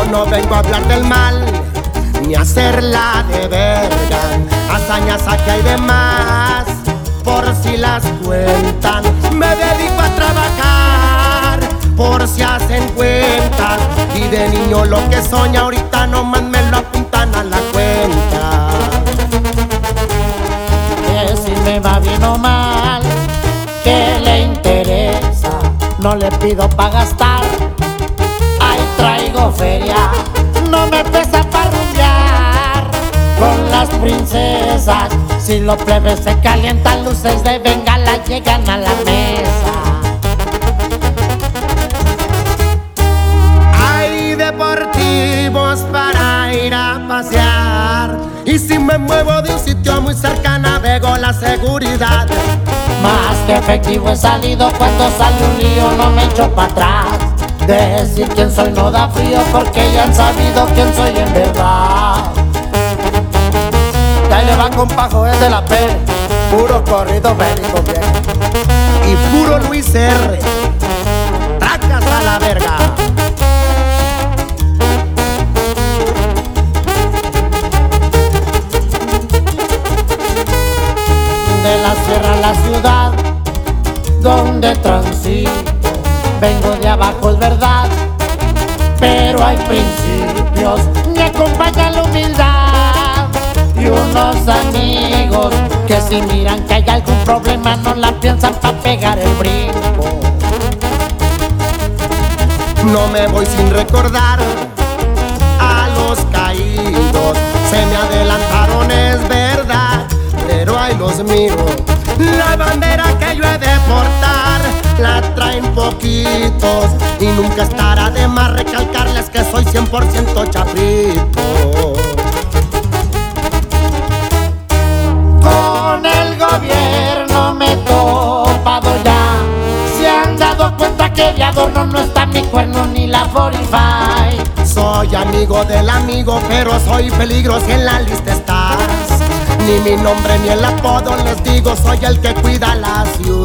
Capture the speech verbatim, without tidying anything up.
no vengo a hablar del mal, ni a hacerla de verga. Hazañas aquí hay de más, por si las cuentan. Me dedico a trabajar, por si hacen cuentas. Y de niño lo que soña ahorita nomás me lo apuntan a la cuenta. Que si me va bien o mal, que le interesa, no le pido pa' gastar. Ahí traigo feria, no me pesa pa' rumbear con las princesas. Si los plebes se calientan, luces de bengala llegan a la mesa. Hay deportivos para ir a pasear, y si me muevo de un sitio muy cerca navego la seguridad. Más que efectivo he salido, cuando sale un lío no me echo pa' atrás. Decir quién soy no da frío, porque ya han sabido quién soy en verdad. Ya le va compajo, es de la P, puro corrido bélico bien. Y puro Luis R. Tracas a la verga. De la sierra a la ciudad, donde transito, vengo de abajo, es verdad, pero hay principios, me acompaña la humildad y unos amigos que si miran que hay algún problema no la piensan pa' pegar el brinco. No me voy sin recordar a los caídos. Se me adelantaron, es verdad, pero ahí los miro. La bandera que yo he de portar la traen poquitos, y nunca estará de más recalcarles que soy cien por ciento chaprito. Con el gobierno me he topado ya, se han dado cuenta que de adorno no está mi cuerno ni la cuarenta y cinco. Soy amigo del amigo, pero soy peligro si en la lista estás. Ni mi nombre ni el apodo les digo, soy el que cuida la ciudad.